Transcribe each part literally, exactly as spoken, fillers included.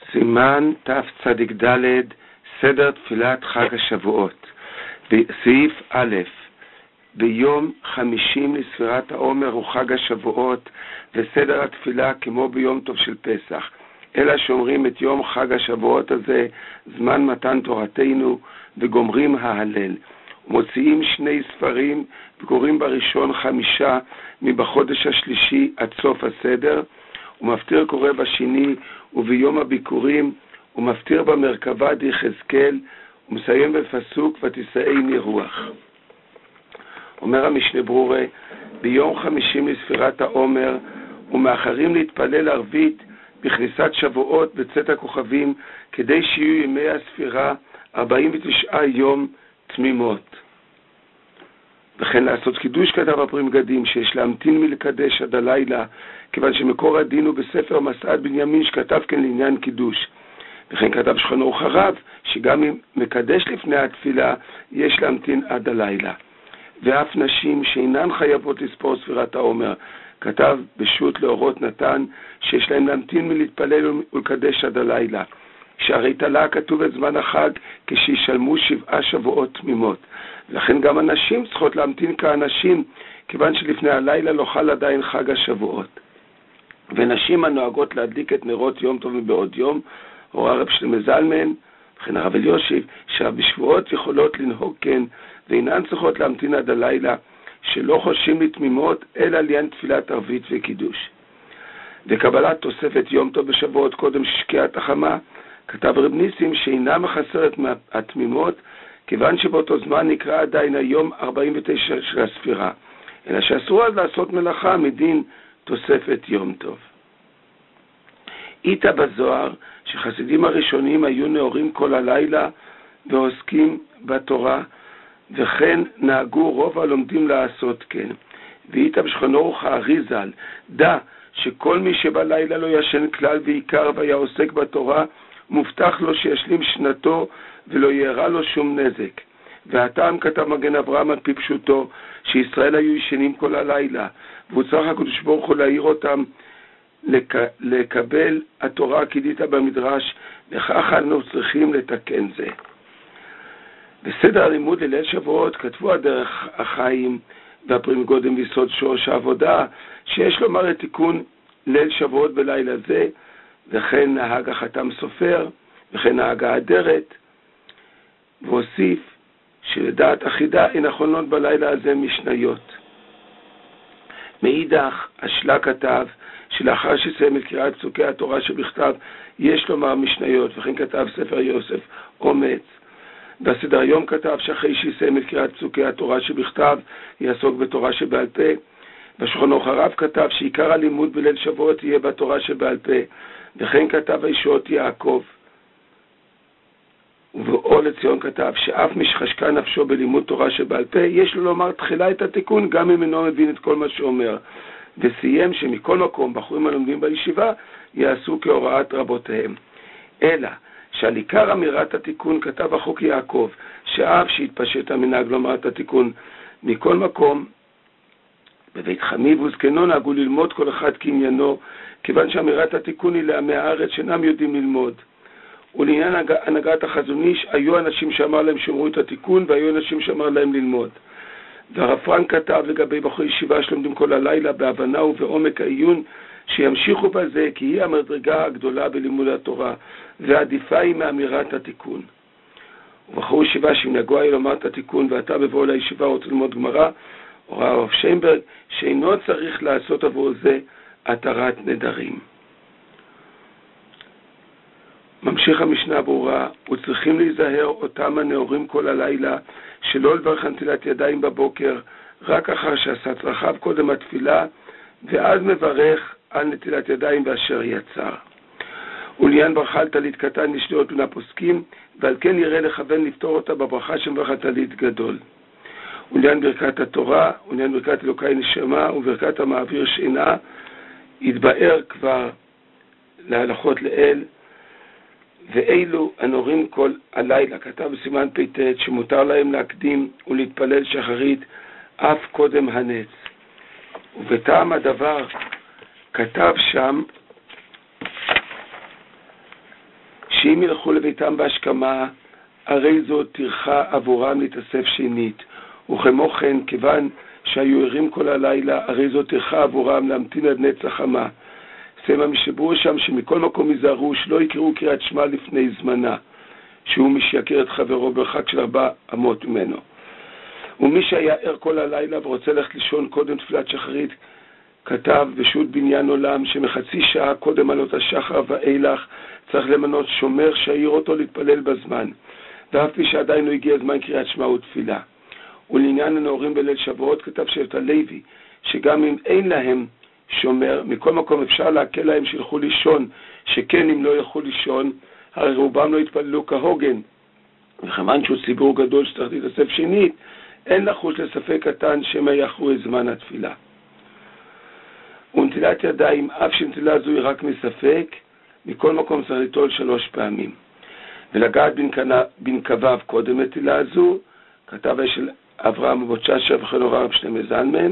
סימן תצ"ד, סדר תפילת חג השבועות. בסעיף א', ביום חמישים לספירת העומר הוא חג השבועות, וסדר התפילה כמו ביום טוב של פסח. אלא שאומרים את יום חג השבועות הזה זמן מתן תורתנו וגומרים ההלל. מוציאים שני ספרים וקוראים בראשון חמישה מבחודש השלישי עד סוף הסדר, ומפטיר קורא בשני וביום הביקורים, ומפטיר במרכבה דיחזקאל, ומסיים בפסוק ותישאני רוח. אומר המשנה ברורה, ביום חמישים לספירת העומר ומאחרים להתפלל ערבית בכניסת שבועות בצאת הכוכבים, כדי שיהיו ימי הספירה ארבעים ותשעה יום תמימות. וכן לעשות קידוש כתב הפרי מגדים, שיש להמתין מלקדש עד הלילה, כיוון שמקור הדין הוא בספר מסעד בנימין שכתב כן לעניין קידוש. וכן כתב שולחן ערוך הרב, שגם אם מקדש לפני התפילה יש להמתין עד הלילה. ואף נשים שאינן חייבות לספור ספירת העומר, כתב בשו"ת לאורות נתן, שיש להם להמתין מלהתפלל ולקדש עד הלילה. שהרי תלה כתוב את זמן החג כשישלמו שבעה שבועות תמימות. לכן גם הנשים צריכות להמתין כאנשים, כיוון שלפני הלילה לא חל עדיין חג השבועות. ונשים הנוהגות להדליק את נרות יום טוב מבעוד יום, הורה רב שלמה זלמן, וכן הרב אלישיב, שבשבועות יכולות לנהוג כן, ואינן צריכות להמתין עד הלילה, שלא חוששים לתמימות, אלא לעניין תפילת ערבית וקידוש. וקבלת תוספת יום טוב בשבועות קודם שקיעת החמה, כתב רב ניסים שאינה מחסרת מהתמימות, כיוון שבאותו זמן נקרא עדיין היום ארבעים ותשע של הספירה, אלא שאסור אז לעשות מלאכה מדין תוספת יום טוב. איתה בזוהר שחסידים הראשונים היו נאורים כל הלילה ועוסקים בתורה, וכן נהגו רוב הלומדים לעשות כן. ואיתה בשולחן ערוך האריז"ל, דע שכל מי שבלילה לא ישן כלל ועיקר והיה עוסק בתורה, מובטח לו שישלים שנתו ולא יראה לו שום נזק. והטעם כתב מגן אברהם על פי פשוטו, שישראל היו ישנים כל הלילה, והוא צריך הקדוש ברוך הוא להעיר אותם לק... לקבל התורה הקידית במדרש, וכך אנו צריכים לתקן זה. בסדר הלימוד לליל שבועות כתבו הדרך החיים והפרי מגדים ויסוד שורש העבודה, שיש לומר את תיקון ליל שבועות בלילה זה, וכן נהג החתם סופר, וכן נהג האדרת, והוסיף שלדעת אחידה אין נכונות בלילה הזה משניות. מאידך, השלה כתב שלאחר שסיים את קריאת פסוקי התורה שבכתב יש לומר משניות, וכן כתב ספר יוסף אומץ. בסדר היום כתב שאחרי שיסיים את קריאת פסוקי התורה שבכתב יעסוק בתורה שבעל פה. בשולחן ערוך הרב כתב שעיקר הלימוד בליל שבועות יהיה בתורה שבעל פה, וכן כתב הישועות יעקב. ובאור לציון כתב שאף מי שחשקה נפשו בלימוד תורה שבעל פה, יש לו לומר תחילה את התיקון גם אם אינו מבין את כל מה שאומר. וסיים שמכל מקום בחורים הלומדים בישיבה יעשו כהוראת רבותיהם. אלא שעל עיקר אמירת התיקון כתב החוק יעקב, שאף שהתפשט המנהג לומר את התיקון מכל מקום, בבית חמי וזקנו נהגו ללמוד כל אחד כעניינו, כיוון שאמירת התיקון היא לעמי הארץ שאינם יודעים ללמוד. ולעניין הנהגת החזון איש, היו אנשים שאמר להם שמרו את התיקון, והיו אנשים שאמר להם ללמוד. והרב פרנק כתב לגבי בחורי ישיבה שלומדים כל הלילה בהבנה ובעומק העיון, שימשיכו בזה, כי היא המדרגה הגדולה בלימוד התורה, ועדיפה היא מאמירת התיקון. ובחורי ישיבה שמנהגו היה לומר את התיקון, ואתה בבואו לישיבה רוצה ללמוד גמרא, הורה הרב שיינברג שאינו צריך לעשות עבור זה התרת נדרים. ממשיך המשנה ברורה, וצריכים להיזהר אותם הנאורים כל הלילה, שלא לברך נטילת ידיים בבוקר, רק אחר שעשה צרכיו קודם התפילה, ואז מברך על נטילת ידיים באשר יצר. ולעניין ברכה על טלית קטן יש להיות בין הפוסקים, ועל כן יראה לכוון לפתור אותה בברכה שמברכת טלית גדול. ולעניין ברכת התורה, ולעניין ברכת אלוקי נשמה, וברכת המעביר שינה, יתבאר כבר להלכות לאל, ואילו הנורים כל הלילה, כתב בסימן פ"ט, שמותר להם להקדים ולהתפלל שחרית אף קודם הנץ. ובטעם הדבר כתב שם שאם ילכו לביתם בהשכמה, הרי זו טרחה עבורם להתאסף שנית, וכמו כן, כיוון שהיו ערים כל הלילה, הרי זו טרחה עבורם להמתין עד נצח חמה. סיימה משברו שם שמכל מקום יזהרו שלא יקראו קריאת שמע לפני זמנה, שהוא מי שיכיר את חברו ברחק של ארבע אמות ממנו. ומי שהיה ער כל הלילה ורוצה ללכת לישון קודם תפילת שחרית, כתב בשו"ת בניין עולם שמחצי שעה קודם עלות השחר ואילך צריך למנות שומר שיעיר אותו להתפלל בזמן, ואף פי שעדיין לא הגיע זמן קריאת שמע ותפילה. ולעניין הנאורים בליל שבועות כתב שבט הלוי שגם אם אין להם שומר, מכל מקום אפשר להקל להם שילכו לישון, שכן אם לא ילכו לישון, הרי רובם לא יתפללו כהוגן, וכמובן שהוא ציבור גדול שצריך להתאסף שנית, אין לחוש לספק קטן שמא יאחרו את זמן התפילה. ונטילת ידיים, אף שנטילה זו היא רק מספק, מכל מקום צריך ליטול שלוש פעמים. ולגעת בנקביו קודם נטילה זו, כתב של אברהם אבוצ'אשה וכן הורה רב שלמה זלמן,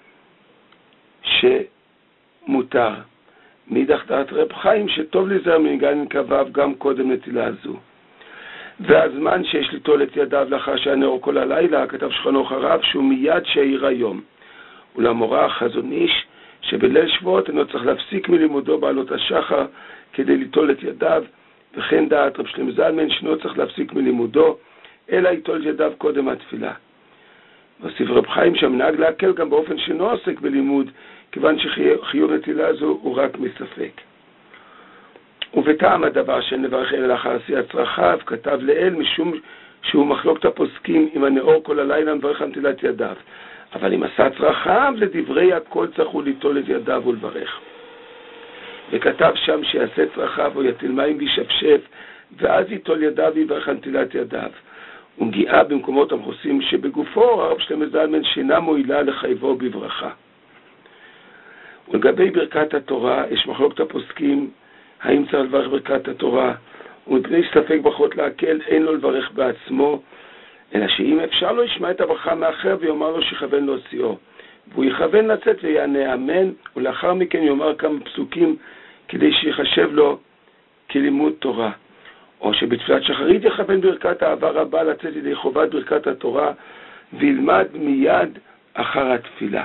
שמותר. מאידך דעת רב חיים שטוב להיזהר מנהיגת בנקביו גם קודם נטילה זו. והזמן שיש ליטול את ידיו לאחר שהנאור כל הלילה, כתב שולחן ערוך הרב שהוא מיד שהעיר היום. ולמורה החזון איש שבליל שבועות אינו צריך להפסיק מלימודו בעלות השחר כדי ליטול את ידיו, וכן דעת רב שלמה זלמן שאינו צריך להפסיק מלימודו אלא ליטול את ידיו קודם התפילה. והוסיף רב חיים שהמנהג להקל גם באופן שאינו עוסק בלימוד, כיוון שחיוב נטילה זו הוא רק מספק. ובטעם הדבר שאין לברך אלא לאחר עשיית צרכיו, כתב לאל משום שהוא מחלוקת הפוסקים עם הנאור כל הלילה מברך נטילת ידיו. אבל אם עשה צרכיו, לדברי הכל צריכו ליטול את ידיו ולברך. וכתב שם שיעשה צרכיו או יטיל מים וישפשף, ואז ייטול ידיו ויברך נטילת ידיו. ונגיעה במקומות המכוסים שבגופו, הרב שלמה זלמן שינה מועילה לחייבו בברכה. ולגבי ברכת התורה, יש מחלוקת הפוסקים, האם צריך לברך ברכת התורה, ומפני ספק ברכות להקל, אין לו לברך בעצמו, אלא שאם אפשר לו ישמע את הברכה מאחר ויאמר לו שיכוון להוציאו, והוא יכוון לצאת ויענה אמן, ולאחר מכן יאמר כמה פסוקים כדי שיחשב לו כלימוד תורה. או שבתפילת שחרית יכוון ברכת אהבה רבה לצאת ידי חובת ברכת התורה, וילמד מיד אחר התפילה.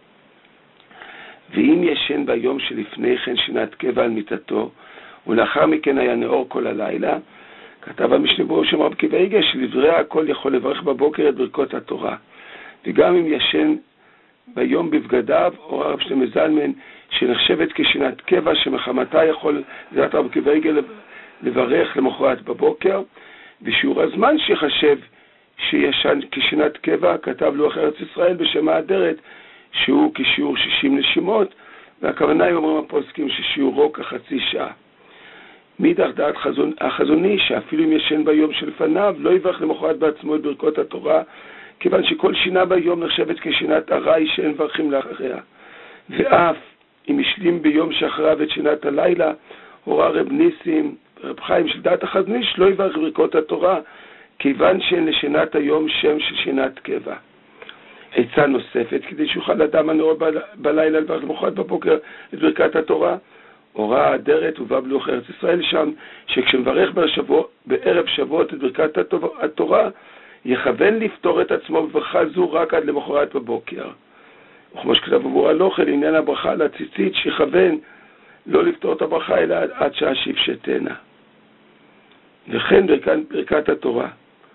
ואם ישן ביום שלפני כן שינת קבע על מיטתו, ולאחר מכן היה נאור כל הלילה, כתב המשנה ברוך שם רב עקיבא איגר שלדברי הכל יכול לברך בבוקר את ברכות התורה. וגם אם ישן ביום בבגדיו, או הרב שלמה זלמן, שנחשבת כשינת קבע שמחמתה יכול לדעת רב עקיבא איגר לברך למחרת בבוקר, ושיעור הזמן שיחשב שישן כשינת קבע, כתב לוח ארץ ישראל בשם האדרת, שהוא כשיעור שישים נשימות, והכוונה היא אומרים הפוסקים ששיעורו כחצי שעה. מאידך דעת חזון, החזוני שאפילו אם ישן ביום שלפניו לא יברך למחרת בעצמו את ברכות התורה, כיוון שכל שינה ביום נחשבת כשינת ארעי שאין מברכים לאחריה. ואף אם השלים ביום שאחריו את שינת הלילה, הורה רב ניסים רב חיים של דעת החזוני שלא יברך ברכות התורה, כיוון שאין לשינת היום שם של שינת קבע. עצה נוספת כדי שיוכל אדם הנאור בלילה לברך למחרת בבוקר את ברכת התורה, הורה האדרת ובא בלוח ארץ ישראל שם, שכשמברך בשבוע, בערב שבועות את ברכת התורה, יכוון לפתור את עצמו בברכה זו רק עד למחרת בבוקר. וכמו שכתב בבור הלוכל, לעניין הברכה לציצית, שיכוון לא לפתור את הברכה אלא עד שעה שיפשטנה. וכן ברכת, ברכת התורה.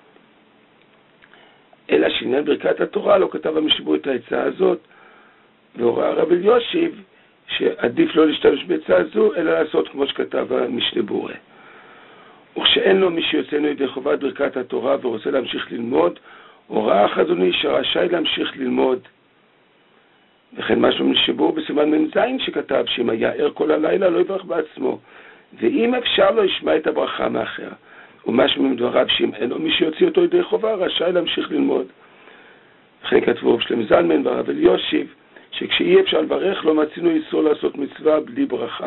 אלא שעניין ברכת התורה לא כתב המשנה את העצה הזאת, והורה הרב אלישיב שעדיף לא להשתמש בעצה הזו, אלא לעשות כמו שכתב המשנה ברורה. וכשאין לו מי שיוצאנו ידי חובת ברכת התורה ורוצה להמשיך ללמוד, הוראה החזוני שרשאי להמשיך ללמוד. וכן משהו משבור בסימן מנזין שכתב שאם היה ער כל הלילה לא יברך בעצמו, ואם אפשר לו ישמע את הברכה מאחר. ומשהו מדבריו שאם אין לו מי שיוציא אותו ידי חובה, רשאי להמשיך ללמוד. וכן כתבו רב שלמה זלמן והרב אלישיב, שכשאי אפשר לברך לא מצינו איסור לעשות מצווה בלי ברכה.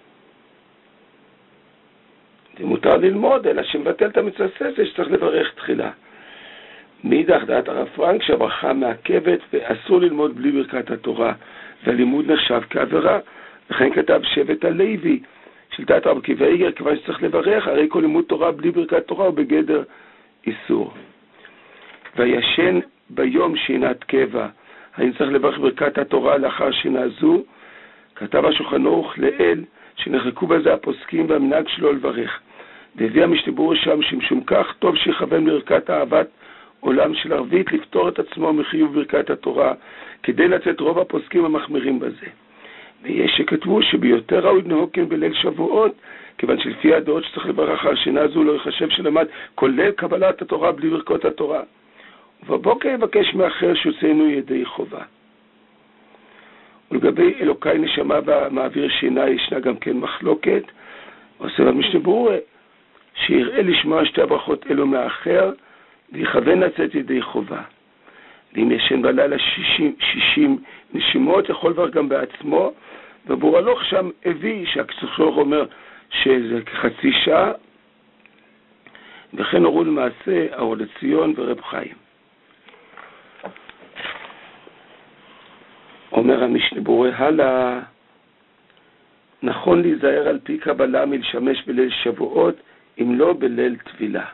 זה מותר ללמוד, אלא שמבטל את המצווה זה שצריך לברך תחילה. מאידך דעת הרב פרנק שהברכה מעכבת ואסור ללמוד בלי ברכת התורה, והלימוד נחשב כעבירה. וכן כתב שבט הלוי של שיטת רב עקיבא איגר, כיוון שצריך לברך, הרי כל לימוד תורה בלי ברכת תורה הוא בגדר איסור. וישן ביום שינת קבע, האם צריך לברך ברכת התורה לאחר שינה זו? כתב השולחן ערוך לאל שנחלקו בזה הפוסקים והמנהג שלו לברך. והביא המשנה ברורה שם שמשום כך טוב שיכוון ברכת אהבת עולם של ערבית לפתור את עצמו מחיוב ברכת התורה, כדי לצאת רוב הפוסקים המחמירים בזה. ויש שכתבו שביותר ראוי לנהוג כן בליל שבועות, כיוון שלפי הדעות שצריך לברך אחר שינה זו לא יחשב שלמד כולל קבלת התורה בלי ברכות התורה. ובבוקר יבקש מאחר שיוצאנו ידי חובה. ולגבי אלוקי נשמה במעביר שינה ישנה גם כן מחלוקת. עושה במשנה ברורה שיראה לשמוע שתי הברכות אלו מאחר ויכוון לצאת ידי חובה. ואם ישן בלילה שישים, שישים נשימות יכול לברך גם בעצמו, וברור הלוך שם הביא שהקצוחור אומר שזה כחצי שעה, וכן הורו למעשה האור לציון ורב חיים. אומר המשנה ברורה הלאה, נכון להיזהר על פי קבלה מלשמש בליל שבועות, אם לא בליל תפילה.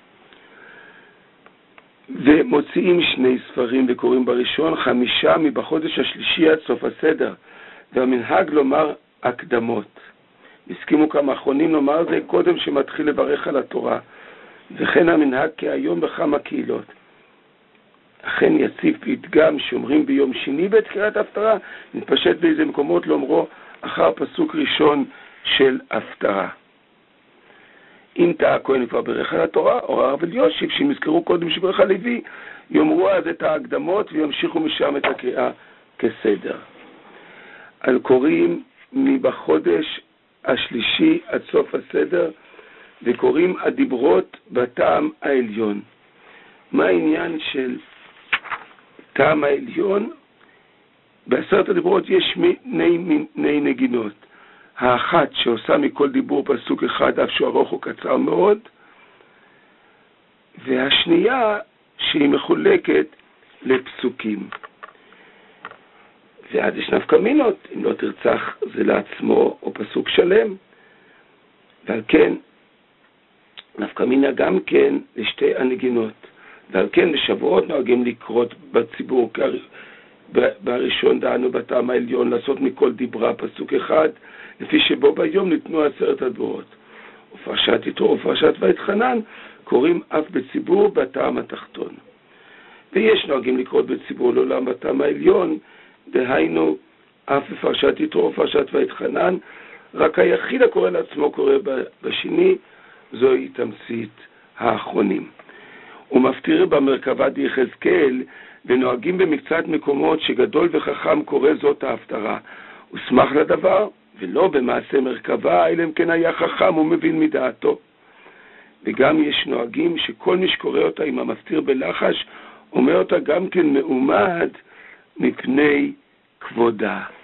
ומוציאים שני ספרים וקוראים בראשון חמישה מבחודש השלישי עד סוף הסדר, והמנהג לומר הקדמות. הסכימו כמה אחרונים לומר זה קודם שמתחיל לברך על התורה, וכן המנהג כהיום בכמה קהילות. אכן יציב פתגם שאומרים ביום שני בעת קריאת הפטרה, נתפשט באיזה מקומות לאומרו אחר פסוק ראשון של הפטרה. אם תאה הכהן כבר ברך על התורה, או הרב אלישיב, שאם יזכרו קודם שברך על לוי, יאמרו אז את ההקדמות וימשיכו משם את הקריאה כסדר. על קוראים מבחודש השלישי עד סוף הסדר, וקוראים הדיברות בטעם העליון. מה העניין של טעם העליון? בעשרת הדיברות יש מיני מיני נגינות. האחת שעושה מכל דיבור פסוק אחד, אף שהוא ארוך או קצר מאוד, והשנייה שהיא מחולקת לפסוקים. ועד יש נפקא מינות, אם לא תרצח זה לעצמו או פסוק שלם, ועל כן נפקא מינה גם כן לשתי הנגינות, ועל כן בשבועות נוהגים לקרות בציבור, בראשון דנו בטעם העליון לעשות מכל דיברה פסוק אחד, לפי שבו ביום ניתנו עשרת הדברות. ופרשת יתרו ופרשת ויתחנן קוראים אף בציבור בטעם התחתון. ויש נוהגים לקרות בציבור לעולם בטעם העליון, דהיינו אף בפרשת יתרו ופרשת ויתחנן, רק היחיד הקורא לעצמו קורא בשני, זוהי תמצית האחרונים. ומפטיר במרכבה דיחזקאל, ונוהגים במקצת מקומות שגדול וחכם קורא זאת ההפטרה. ושמח לדבר, ולא במעשה מרכבה, אלא אם כן היה חכם ומבין מדעתו. וגם יש נוהגים שכל מי שקורא אותה עם המפטיר בלחש, אומר אותה גם כן מעומד מפני כבודה.